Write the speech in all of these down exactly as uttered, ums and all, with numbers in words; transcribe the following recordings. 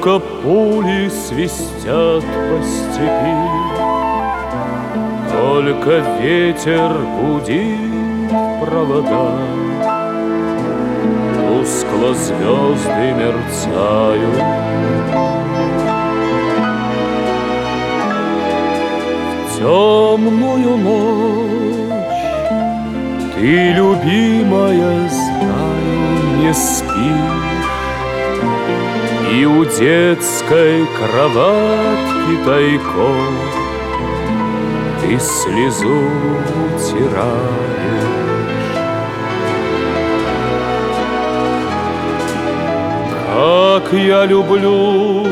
Только пули свистят по степи, только ветер гудит провода, тускло звезды мерцают. В темную ночь ты, любимая, знаю, не спишь, и у детской кроватки тайком ты слезу утираешь. Как я люблю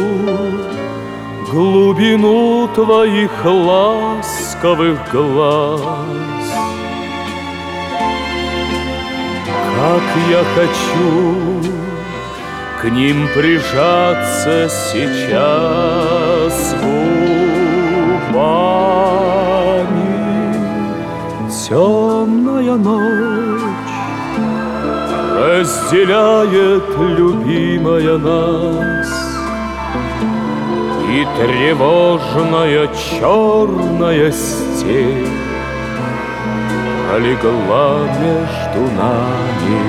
глубину твоих ласковых глаз, как я хочу к ним прижаться сейчас губами. Темная ночь разделяет, любимая, нас, и тревожная черная степь пролегла между нами.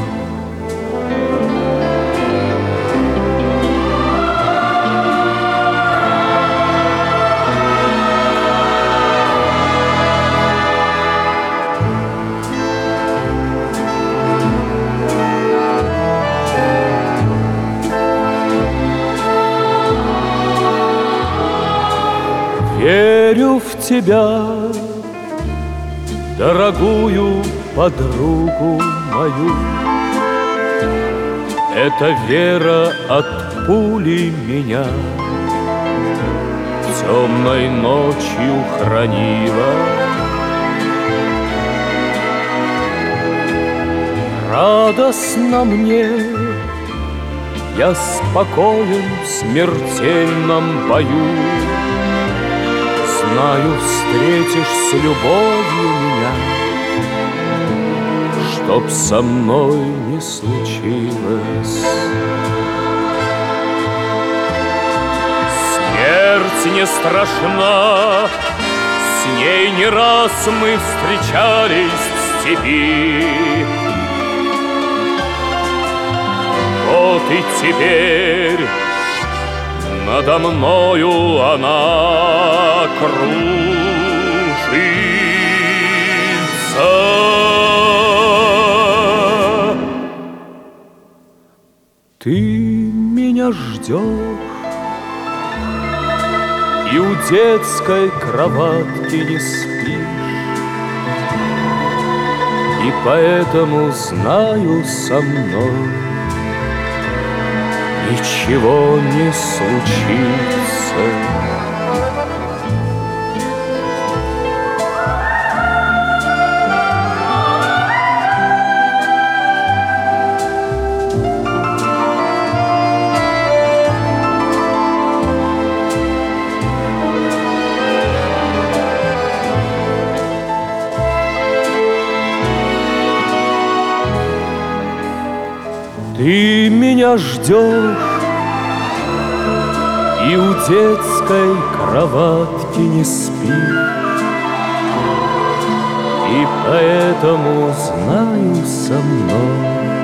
Верю в тебя, дорогую подругу мою. Эта вера от пули меня темной ночью хранила. Радостно мне, я спокоен в смертельном бою. Знаю, встретишь с любовью меня, чтоб со мной не случилось. Смерть не страшна, с ней не раз мы встречались в степи. Вот и теперь надо мною она кружится. Ты меня ждешь, и у детской кроватки не спишь, и поэтому знаю, со мной ничего не случится. Ты меня ждешь, и у детской кроватки не спишь, и поэтому знаю, со мной